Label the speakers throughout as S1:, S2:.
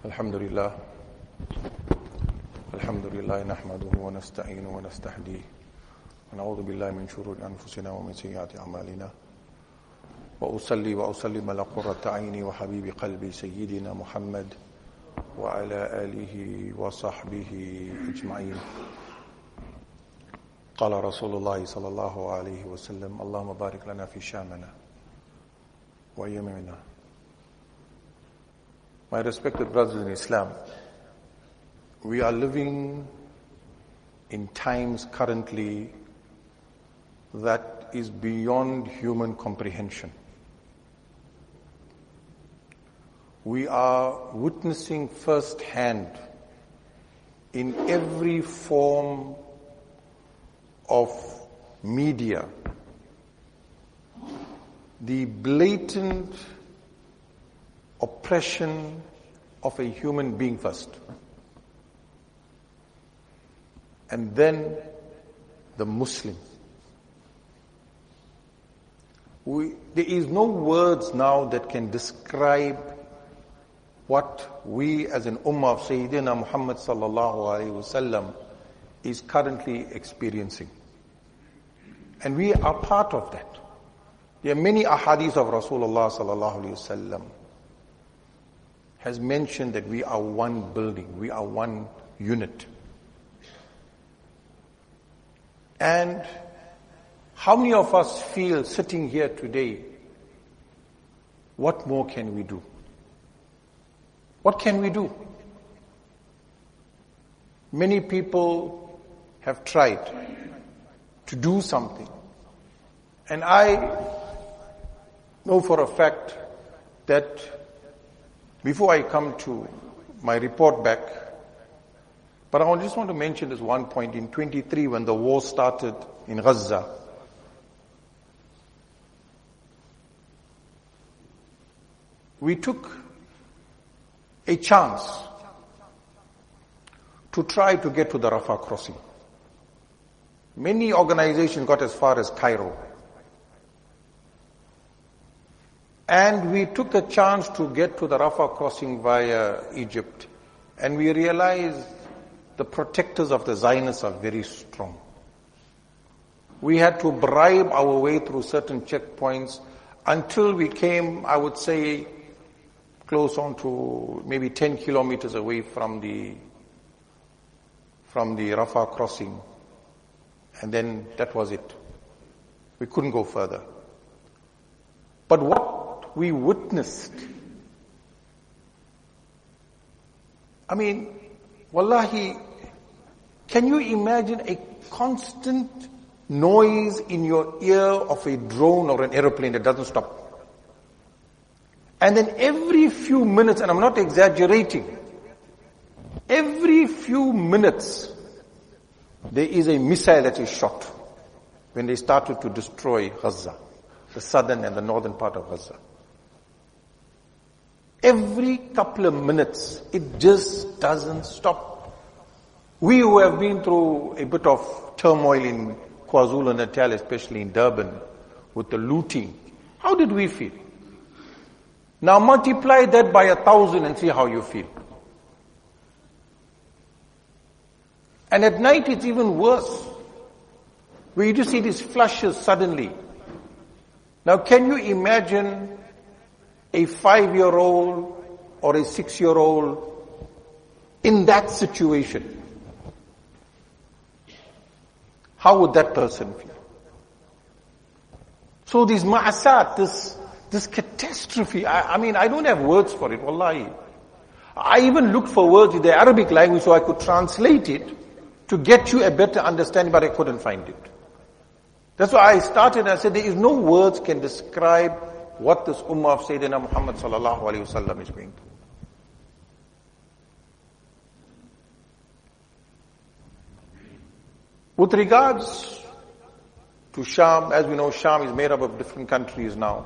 S1: الحمد لله نحمده ونستعينه ونستهديه ونعوذ بالله من شرور أنفسنا ومن سيئات أعمالنا وأصلي وأسلم على قرة عيني وحبيب قلبي سيدنا محمد وعلى آله وصحبه أجمعين. قال رسول الله صلى الله عليه وسلم اللهم بارك لنا في شامنا ويمنا. My respected brothers in Islam, we are living in times currently that is beyond human comprehension. We are witnessing firsthand in every form of media the blatant oppression of a human being first, and then the Muslim. There is no words now that can describe what we as an ummah of Sayyidina Muhammad sallallahu alayhi wasallam is currently experiencing. And we are part of that. There are many ahadith of Rasulullah sallallahu alayhi wasallam has mentioned that we are one building, we are one unit. And how many of us feel sitting here today, what more can we do? What can we do? Many people have tried to do something. And I know for a fact that before I come to my report back, but I just want to mention this one point. In 23, when the war started in Gaza, we took a chance to try to get to the Rafah crossing. Many organizations got as far as Cairo. And we took a chance to get to the Rafah crossing via Egypt. And we realized the protectors of the Zionists are very strong. We had to bribe our way through certain checkpoints until we came, I would say, close on to maybe 10 kilometers away from the Rafah crossing. And then that was it. We couldn't go further. But what we witnessed, I mean, wallahi, can you imagine a constant noise in your ear of a drone or an aeroplane that doesn't stop? And then every few minutes, and I'm not exaggerating, every few minutes, there is a missile that is shot when they started to destroy Gaza, the southern and the northern part of Gaza. Every couple of minutes, it just doesn't stop. We who have been through a bit of turmoil in KwaZulu-Natal, especially in Durban, with the looting, how did we feel? Now multiply that by 1,000 and see how you feel. And at night it's even worse. Where you just see these flashes suddenly. Now can you imagine a 5-year-old or a 6-year-old in that situation? How would that person feel? So this ma'asat, this catastrophe, I mean, I don't have words for it, wallahi. I even looked for words in the Arabic language so I could translate it to get you a better understanding, but I couldn't find it. That's why I started and I said there is no words can describe what this ummah of Sayyidina Muhammad sallallahu alayhi wasallam is going through. With regards to Sham, as we know, Sham is made up of different countries now.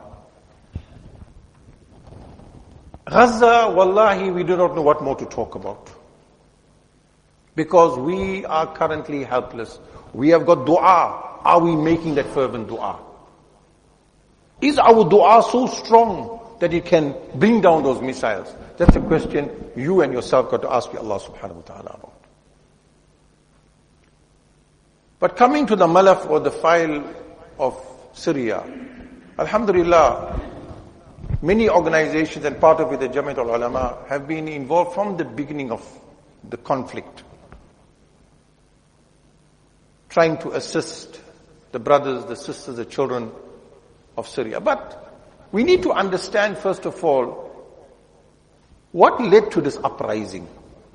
S1: Gaza, wallahi, we do not know what more to talk about. Because we are currently helpless. We have got dua. Are we making that fervent dua? Is our dua so strong that it can bring down those missiles? That's a question you and yourself got to ask Allah subhanahu wa ta'ala about. But coming to the malaf or the file of Syria, alhamdulillah, many organizations and part of it, the Jamiat al-Ulama, have been involved from the beginning of the conflict, trying to assist the brothers, the sisters, the children of Syria. But we need to understand, first of all, what led to this uprising.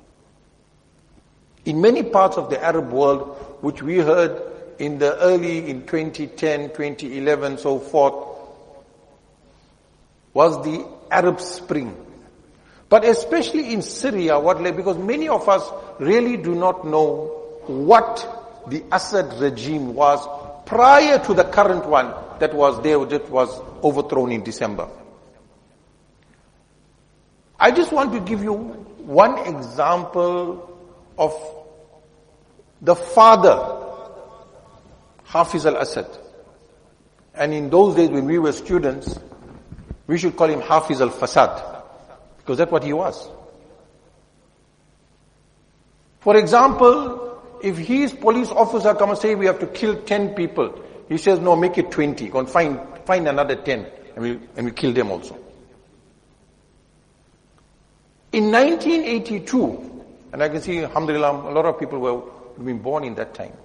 S1: In many parts of the Arab world, which we heard in 2010, 2011, so forth, was the Arab Spring. But especially in Syria, what led, because many of us really do not know what the Assad regime was prior to the current one that was there, that was overthrown in December. I just want to give you one example of the father, Hafiz al-Assad. And in those days when we were students, we should call him Hafiz al-Fasad, because that's what he was. For example, if his police officer come and say we have to kill 10 people, he says no, make it 20, go and find another 10 and we kill them also. In 1982, and I can see, alhamdulillah, a lot of people were been born in that time.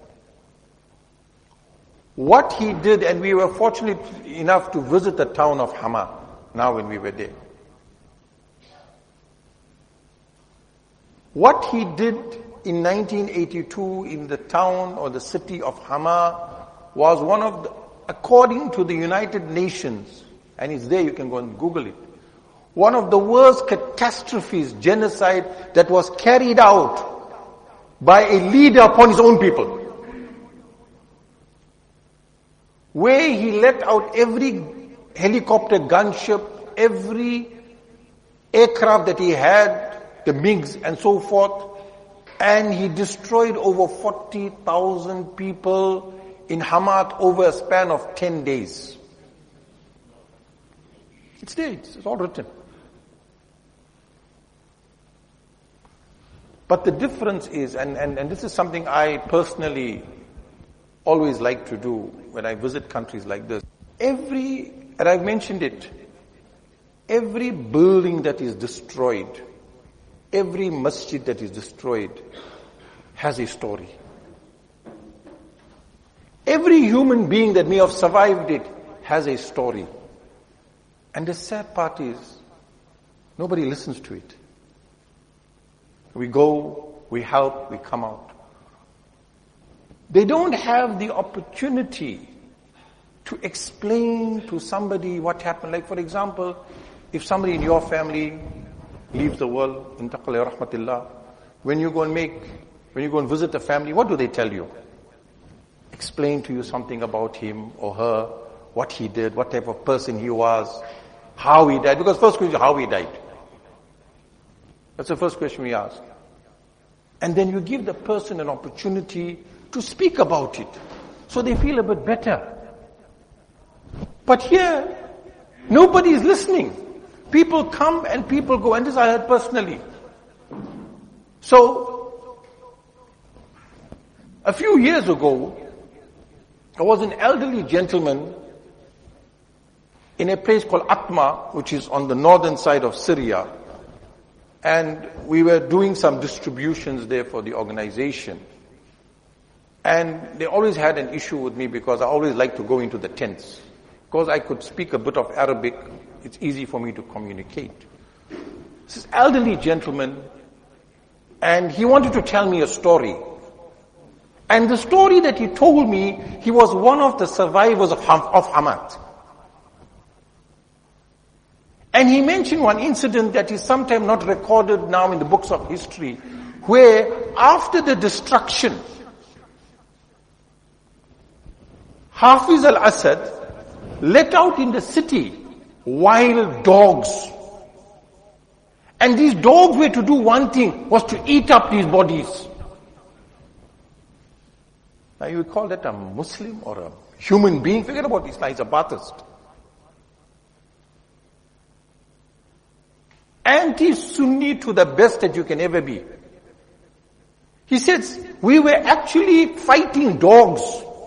S1: What he did, and we were fortunate enough to visit the town of Hama, now when we were there. What he did in 1982 in the town or the city of Hama was one of the, according to the United Nations, and it's there, you can go and Google it, one of the worst catastrophes, genocide, that was carried out by a leader upon his own people. Where he let out every helicopter, gunship, every aircraft that he had, the MiGs and so forth, and he destroyed over 40,000 people in Hamat over a span of 10 days. It's there, it's all written. But the difference is, and this is something I personally always like to do when I visit countries like this. And I've mentioned it, every building that is destroyed, every masjid that is destroyed has a story. Every human being that may have survived it has a story. And the sad part is, nobody listens to it. We go, we help, we come out. They don't have the opportunity to explain to somebody what happened. Like for example, if somebody in your family leaves the world, intaqala rahmatillah, when you go and visit the family, what do they tell you? Explain to you something about him or her, what he did, what type of person he was, how he died. Because first question, how he died. That's the first question we ask. And then you give the person an opportunity to speak about it, so they feel a bit better. But here, nobody is listening. People come and people go, and this I heard personally. So, a few years ago, there was an elderly gentleman in a place called Atma, which is on the northern side of Syria. And we were doing some distributions there for the organization. And they always had an issue with me because I always like to go into the tents. Because I could speak a bit of Arabic, it's easy for me to communicate. This elderly gentleman, and he wanted to tell me a story. And the story that he told me, he was one of the survivors of Hamat. And he mentioned one incident that is sometimes not recorded now in the books of history, where after the destruction, Hafiz al-Assad let out in the city wild dogs. And these dogs were to do one thing, was to eat up these bodies. Now you would call that a Muslim or a human being? Forget about Islam, he's a Baathist. Anti-Sunni to the best that you can ever be. He says, we were actually fighting dogs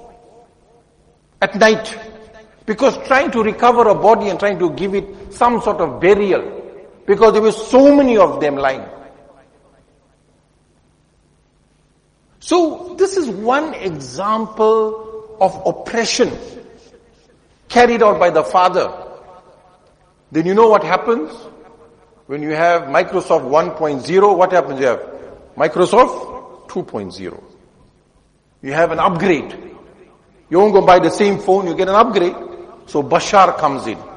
S1: at night because trying to recover a body and trying to give it some sort of burial because there were so many of them lying. So this is one example of oppression carried out by the father. Then you know what happens? When you have Microsoft 1.0, what happens? You have Microsoft 2.0. You have an upgrade. You won't go buy the same phone, you get an upgrade. So Bashar comes in.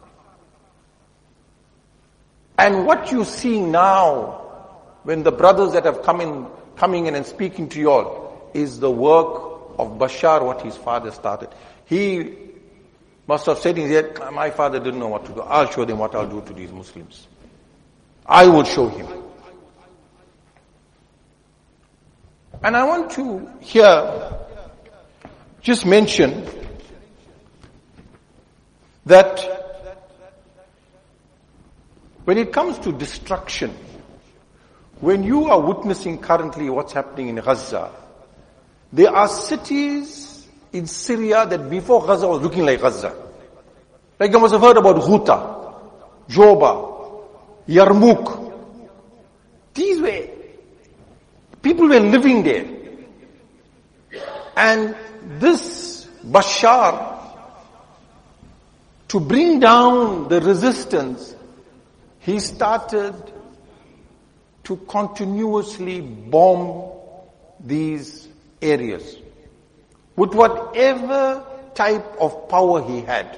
S1: And what you see now, when the brothers that have coming in and speaking to you all, is the work of Bashar, what his father started. He must have said in his head, my father didn't know what to do. I'll show them what I'll do to these Muslims. I will show him. And I want to here just mention that when it comes to destruction, when you are witnessing currently what's happening in Gaza, there are cities in Syria that before Gaza was looking like Gaza. Like you must have heard about Ghouta, Joba, Yarmouk. These were, people were living there. And this Bashar, to bring down the resistance, he started to continuously bomb these areas with whatever type of power he had.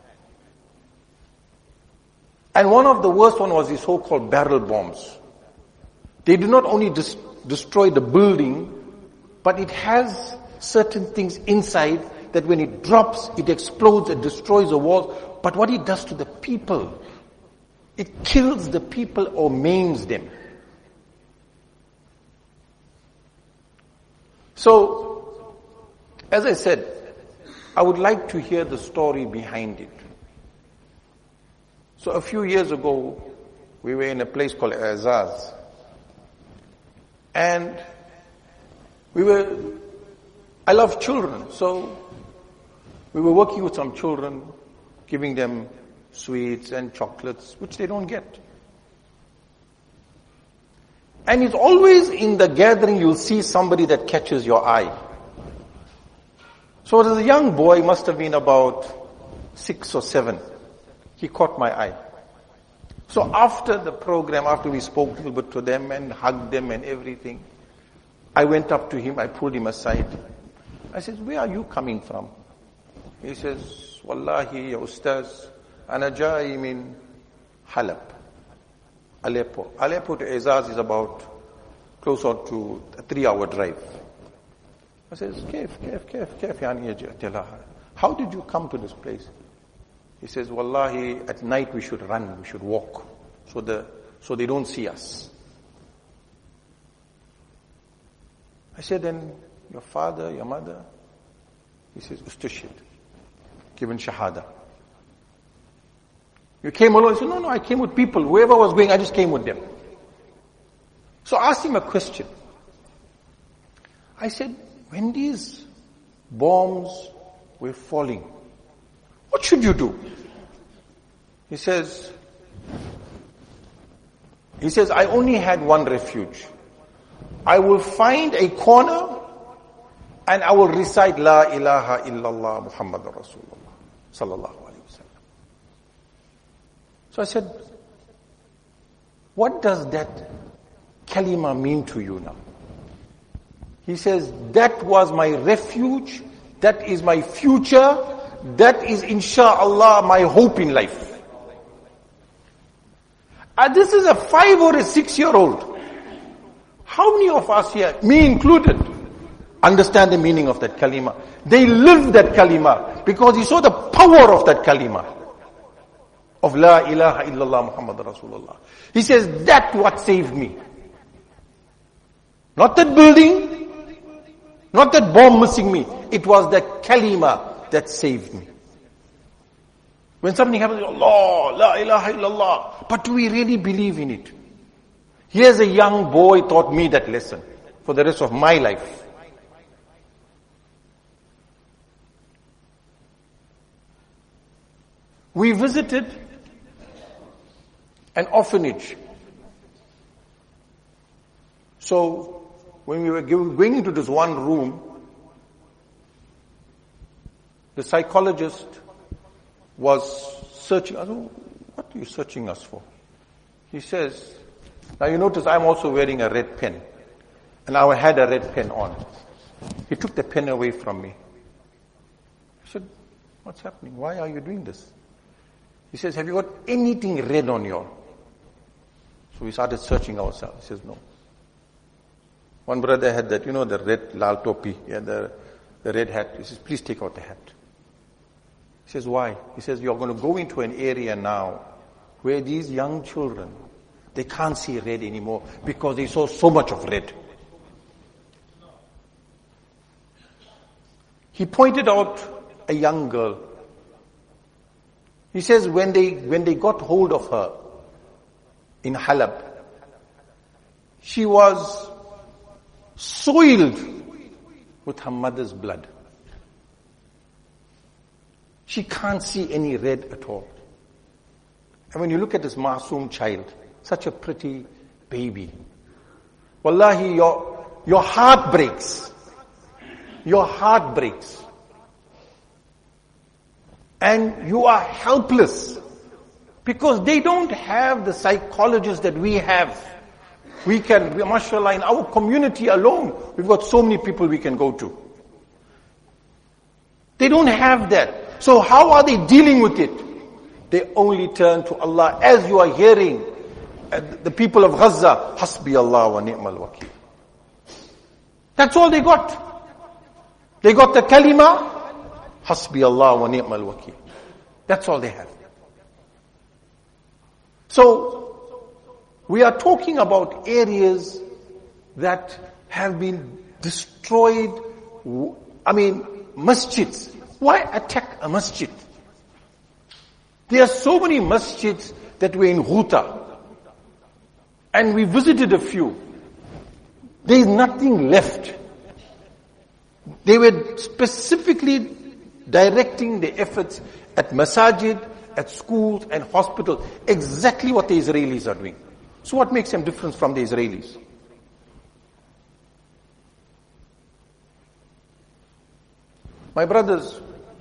S1: And one of the worst one was the so-called barrel bombs. They do not only destroy the building, but it has certain things inside that when it drops, it explodes and destroys the walls. But what it does to the people, it kills the people or maims them. So, as I said, I would like to hear the story behind it. So a few years ago, we were in a place called Azaz. And I love children, so we were working with some children, giving them sweets and chocolates, which they don't get. And it's always in the gathering you'll see somebody that catches your eye. So as a young boy, must have been about 6 or 7. He caught my eye. So after the program, after we spoke a little bit to them and hugged them and everything, I went up to him, I pulled him aside. I said, where are you coming from? He says, Wallahi, ya Ustaz, ana jai min Halab, Aleppo. Aleppo to Azaz is about closer to a 3-hour drive. I says, how did you come to this place? He says, Wallahi, at night we should run, we should walk, so they don't see us. I said, then your father, your mother? He says, Ustushid, given Shahada. You came alone? He said, no, I came with people. Whoever was going, I just came with them. So I asked him a question. I said, when these bombs were falling, what should you do? He says, I only had one refuge. I will find a corner and I will recite La ilaha illallah Muhammadur Rasulullah sallallahu alayhi wa sallam. So I said, what does that kalima mean to you now? He says, that was my refuge, that is my future, that is insha'Allah my hope in life. And this is a 5 or a 6-year-old. How many of us here, me included, understand the meaning of that kalima? They live that kalima because he saw the power of that kalima of La ilaha illallah Muhammad Rasulullah. He says, that's what saved me. Not that building, not that bomb missing me. It was that kalima that saved me. When something happens, Allah, la ilaha illallah. But do we really believe in it? Here's a young boy taught me that lesson for the rest of my life. We visited an orphanage. So, when we were going into this one room, the psychologist was searching. I said, what are you searching us for? He says, now you notice I'm also wearing a red pen. And I had a red pen on. He took the pen away from me. I said, what's happening? Why are you doing this? He says, have you got anything red on your? So we started searching ourselves. He says, no. One brother had that, the red lal topi, the red hat. He says, please take out the hat. He says, why? He says, you're going to go into an area now where these young children, they can't see red anymore because they saw so much of red. He pointed out a young girl. He says when they got hold of her in Halab, she was soiled with her mother's blood. She can't see any red at all. And when you look at this Masoom child, such a pretty baby, wallahi, your heart breaks. Your heart breaks. And you are helpless because they don't have the psychologists that we have. Mashallah, in our community alone, we've got so many people we can go to. They don't have that. So how are they dealing with it? They only turn to Allah. As you are hearing, the people of Gaza, Hasbi Allah wa ni'mal wakil. That's all they got. They got the kalima, Hasbi Allah wa ni'mal wakil. That's all they have. So, we are talking about areas that have been destroyed. Masjids. Why attack a masjid? There are so many masjids that were in Ghuta. And we visited a few. There is nothing left. They were specifically directing the efforts at masajid, at schools and hospitals, exactly what the Israelis are doing. So what makes them different from the Israelis? My brothers,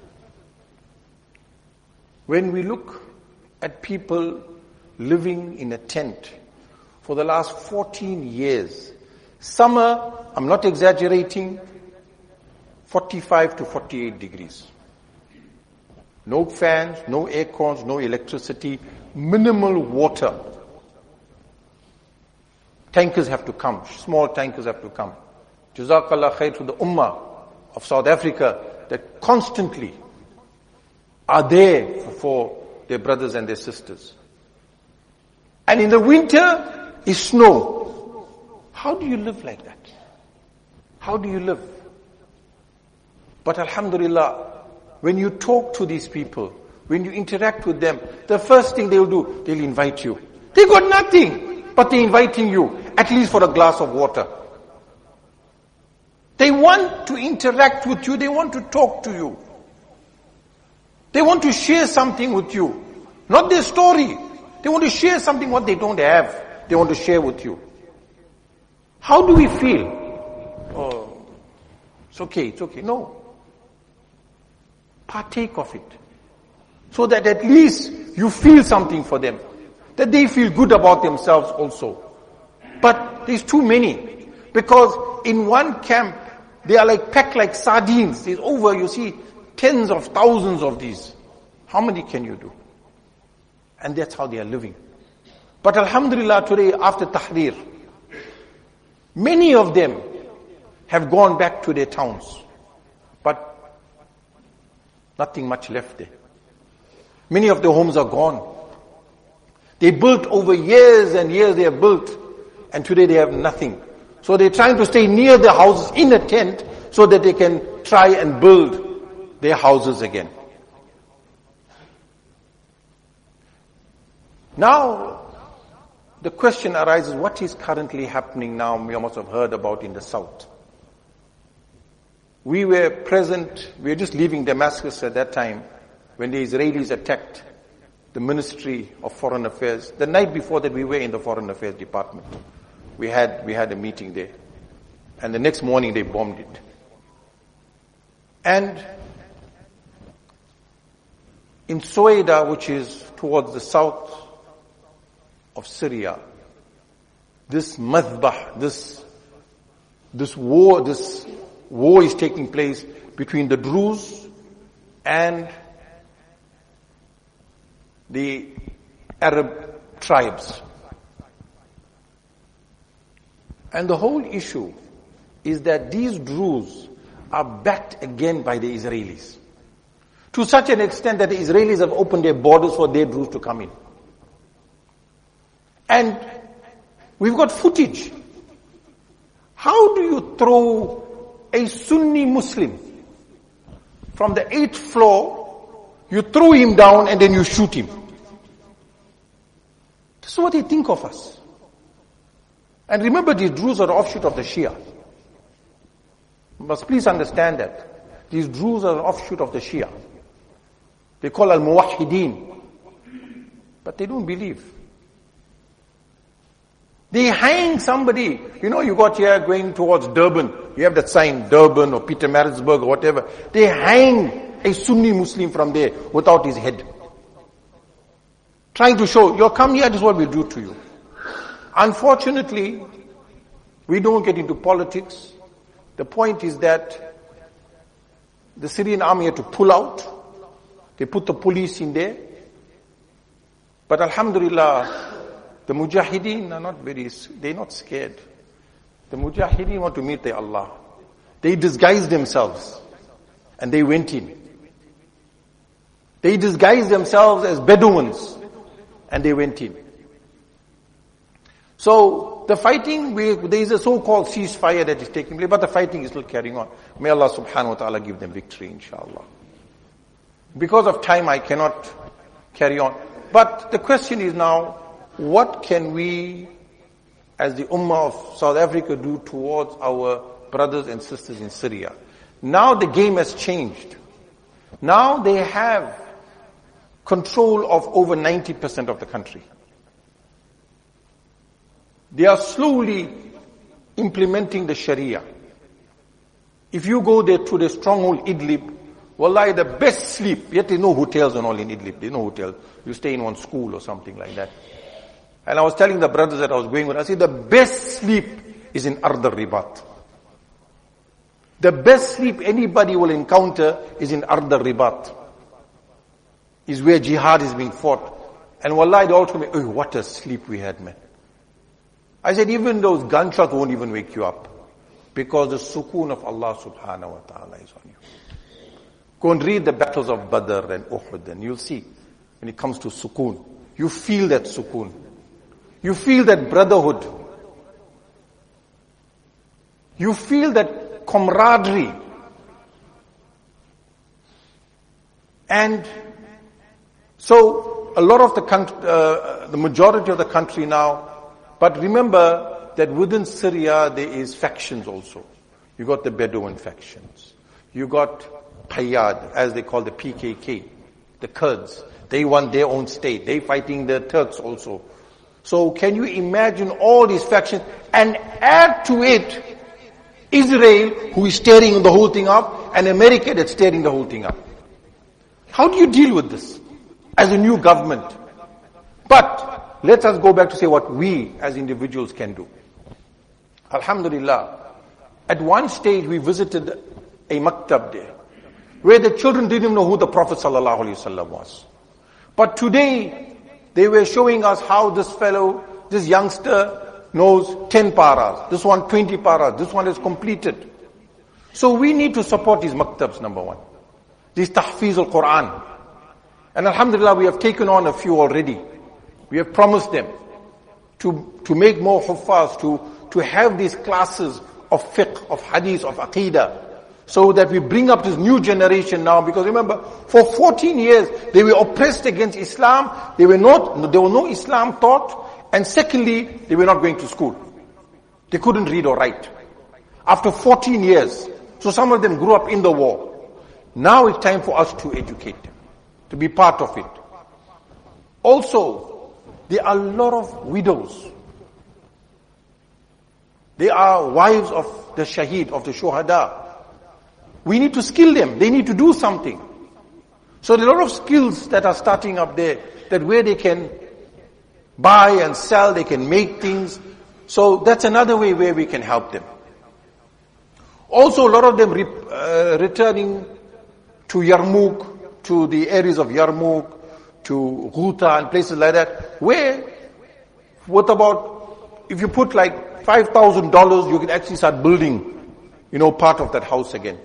S1: when we look at people living in a tent for the last 14 years, summer, I'm not exaggerating, 45 to 48 degrees. No fans, no air cons, no electricity, minimal water. Tankers have to come, small tankers have to come. Jazakallah khair to the ummah of South Africa that constantly are there for their brothers and their sisters. And in the winter is snow. How do you live like that? How do you live? But alhamdulillah, when you talk to these people, when you interact with them, the first thing they'll do, they'll invite you. They got nothing, but they're inviting you, at least for a glass of water. They want to interact with you, they want to talk to you. They want to share something with you. Not their story. They want to share something what they don't have. They want to share with you. How do we feel? Oh, it's okay. No. Partake of it. So that at least you feel something for them. That they feel good about themselves also. But there's too many. Because in one camp, they are packed like sardines. There's you see, tens of thousands of these. How many can you do? And that's how they are living. But alhamdulillah, today after Tahrir, many of them have gone back to their towns. But nothing much left there. Many of the homes are gone. They built over years and years, they have built. And today they have nothing. So they're trying to stay near the houses in a tent so that they can try and build their houses again. Now, the question arises, what is currently happening now? You must have heard about in the south. We were present, we were just leaving Damascus at that time when the Israelis attacked the Ministry of Foreign Affairs. The night before that, we were in the Foreign Affairs Department. We had a meeting there. And the next morning, they bombed it. And in Suwaida, which is towards the south of Syria, this madbah, this war is taking place between the Druze and the Arab tribes. And the whole issue is that these Druze are backed again by the Israelis. To such an extent that the Israelis have opened their borders for their Druze to come in. And we've got footage. How do you throw a Sunni Muslim from the 8th floor, you throw him down and then you shoot him? This is what they think of us. And remember, these Druze are the offshoot of the Shia. You must please understand that. These Druze are the offshoot of the Shia. They call al-Muwahhideen. But they don't believe. They hang somebody. You know, you got here going towards Durban. You have that sign, Durban or Pietermaritzburg or whatever. They hang a Sunni Muslim from there without his head. Trying to show, you come here, this is what we'll do to you. Unfortunately, we don't get into politics. The point is that the Syrian army had to pull out. They put the police in there. But alhamdulillah, the Mujahideen are they're not scared. The Mujahideen want to meet their Allah. They disguised themselves and they went in. They disguised themselves as Bedouins and they went in. So the fighting, there is a so-called ceasefire that is taking place, but the fighting is still carrying on. May Allah subhanahu wa ta'ala give them victory, inshallah. Because of time, I cannot carry on. But the question is now, what can we, as the Ummah of South Africa, do towards our brothers and sisters in Syria? Now the game has changed. Now they have control of over 90% of the country. They are slowly implementing the Sharia. If you go there to the stronghold Idlib, wallahi, the best sleep, yet there are no hotels and all in Idlib. There are no hotels. You stay in one school or something like that. And I was telling the brothers that I was going with, I said the best sleep is in Ard al-Ribat. The best sleep anybody will encounter is in Ard al-Ribat. Is where jihad is being fought. And wallahi, they all told me, oh, what a sleep we had, man. I said, even those gunshots won't even wake you up. Because the sukoon of Allah subhanahu wa ta'ala is on you. Go and read the battles of Badr and Uhud and you'll see, when it comes to sukoon, you feel that sukoon. You feel that brotherhood. You feel that camaraderie. And so, a lot of the majority of the country now, but remember that within Syria there is factions also. You got the Bedouin factions. You got Qayyad, as they call the PKK, the Kurds. They want their own state. They fighting the Turks also. So can you imagine all these factions and add to it Israel, who is tearing the whole thing up, and America that's tearing the whole thing up. How do you deal with this as a new government? But let us go back to say what we as individuals can do. Alhamdulillah, at one stage we visited a maktab there, where the children didn't even know who the Prophet ﷺ was. But today, they were showing us how this fellow, this youngster, knows 10 paras, this one 20 paras, this one is completed. So we need to support these maktabs, number one. These tahfiz al-Quran. And alhamdulillah, we have taken on a few already. We have promised them to make more huffaz, to have these classes of fiqh, of hadith, of aqidah, so that we bring up this new generation now. Because remember, for 14 years, they were oppressed against Islam. There were no Islam taught. And secondly, they were not going to school. They couldn't read or write. After 14 years, so some of them grew up in the war. Now it's time for us to educate them, to be part of it. Also, there are a lot of widows. They are wives of the shaheed, of the shuhada. We need to skill them. They need to do something. So there are a lot of skills that are starting up there, that where they can buy and sell, they can make things. So that's another way where we can help them. Also, a lot of them returning to Yarmouk, to the areas of Yarmouk, to Ghouta and places like that, where, if you put like $5,000, you can actually start building, part of that house again.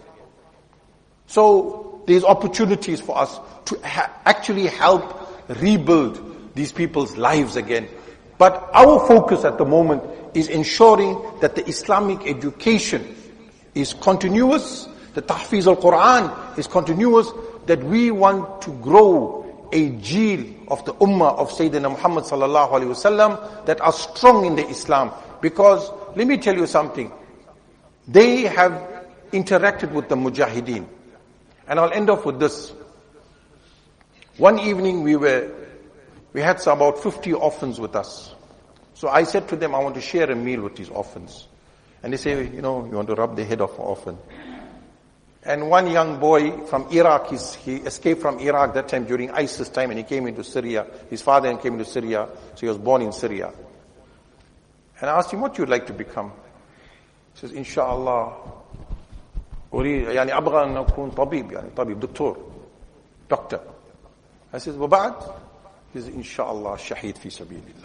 S1: So, there's opportunities for us to actually help rebuild these people's lives again. But our focus at the moment is ensuring that the Islamic education is continuous, the tahfiz al-Quran is continuous, that we want to grow a jeel of the ummah of Sayyidina Muhammad sallallahu alaihi wasallam that are strong in the Islam. Because, let me tell you something, they have interacted with the mujahideen. And I'll end off with this. One evening we had about 50 orphans with us. So I said to them, I want to share a meal with these orphans. And they say, you want to rub the head of an orphan. And one young boy from Iraq, he escaped from Iraq that time during ISIS time, and he came into Syria. His father came into Syria, so he was born in Syria. And I asked him, what you would like to become? He says, Inshallah, أبغى أن أكون طبيب, doctor. I said, وبعد? He says, Inshallah, shahid fi sabilillah.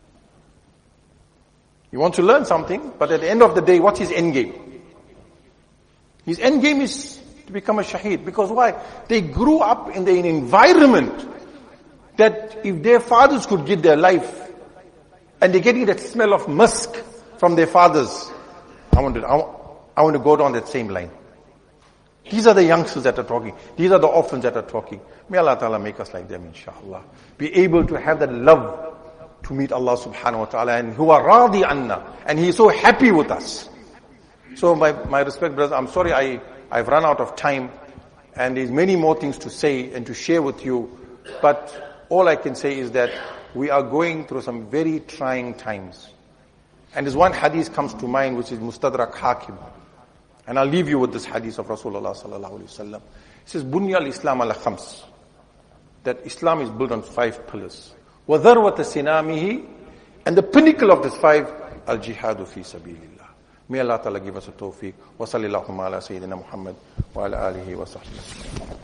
S1: You want to learn something, but at the end of the day, what's his end game? His end game is to become a shaheed. Because why? They grew up in an environment that if their fathers could give their life, and they're getting that smell of musk from their fathers, I want to go down that same line. These are the youngsters that are talking. These are the orphans that are talking. May Allah Ta'ala make us like them, inshallah. Be able to have that love to meet Allah subhanahu wa ta'ala, and who are radi anna, and He is so happy with us. So my respect, brothers, I'm sorry I've run out of time, and there's many more things to say and to share with you, but all I can say is that we are going through some very trying times. And there's one hadith comes to mind, which is Mustadrak Hakim. And I'll leave you with this hadith of Rasulullah sallallahu alaihi wasallam. It says, Bunya al-Islam ala khams. That Islam is built on 5 pillars. وَذَرْوَةَ سِنَامِهِ, and the pinnacle of this 5, al-jihadu fi sabilillah. May Allah Ta'ala give us a tawfiq. Wa sallallahu ala Sayyidina Muhammad wa ala alihi wa sahbihi.